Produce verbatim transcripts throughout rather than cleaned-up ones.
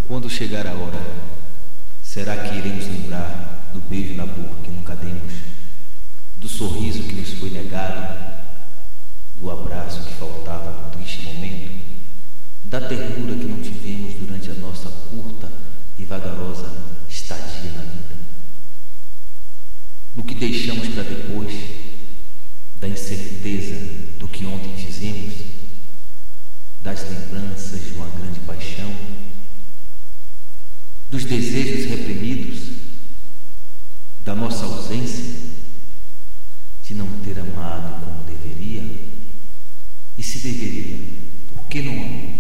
Quando chegar a hora, será que iremos lembrar do beijo na boca que nunca demos, do sorriso que nos foi negado, do abraço que faltava no triste momento, da ternura que não tivemos durante a nossa curta e vagarosa estadia na vida, do que deixamos para depois, da incerteza do que ontem fizemos, das lembranças de uma grande paixão, dos desejos reprimidos, da nossa ausência, de não ter amado como deveria, e se deveria, por que não amou?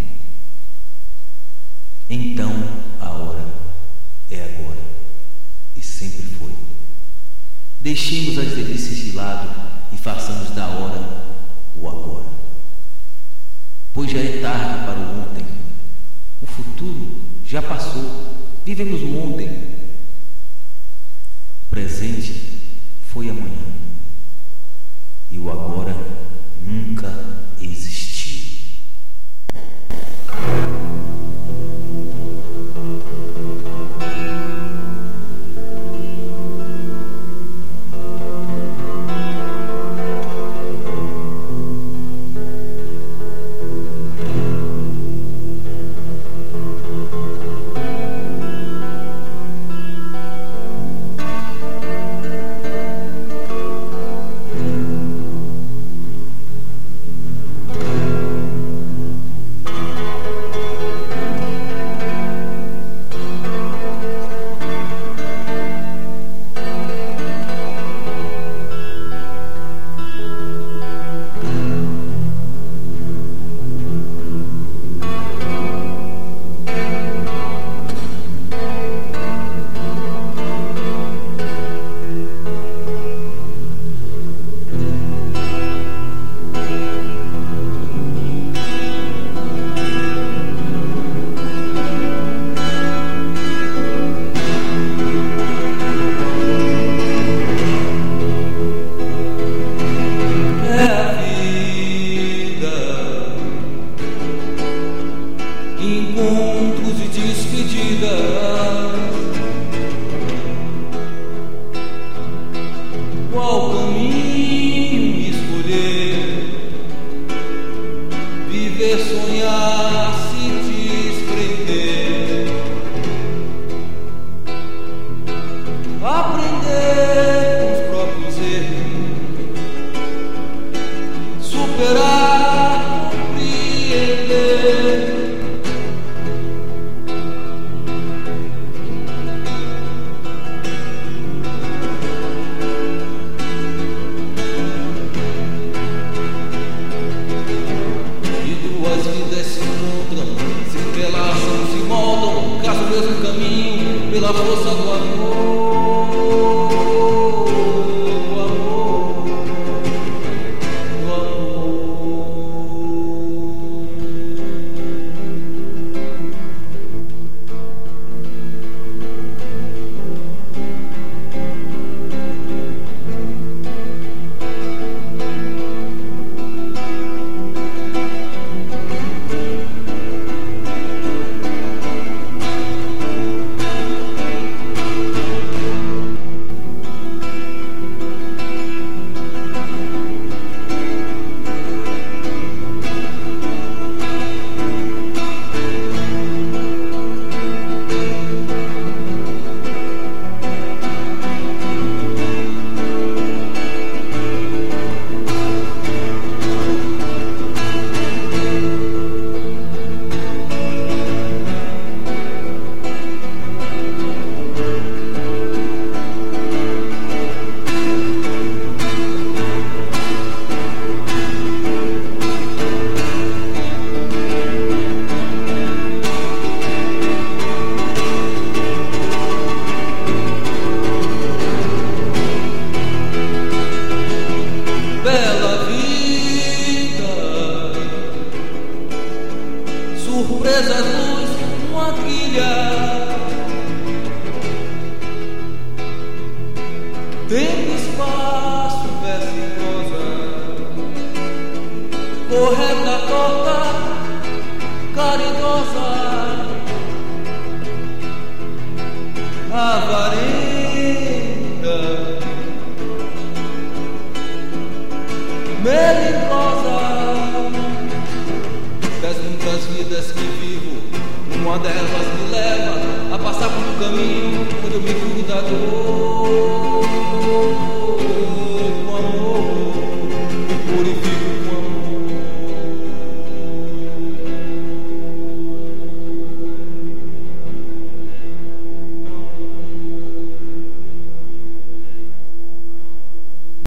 Então a hora é agora, e sempre foi. Deixemos as delícias de lado e façamos da hora o agora. Pois já é tarde para o ontem, o futuro já passou, vivemos o ontem, o presente foi amanhã, e o agora nunca existiu. Encontros e despedidas, qual caminho escolher? Viver, sonhar, se desprender, aprender com os próprios erros, superar, compreender. Pela força do amor, do amor, do amor. Surpresas, luz, uma trilha, tempo, espaço, verso e prosa, correta, torta, caridosa, melindrosa. Das muitas vidas que vivo, uma delas me leva a passar por um caminho onde eu me curo da dor.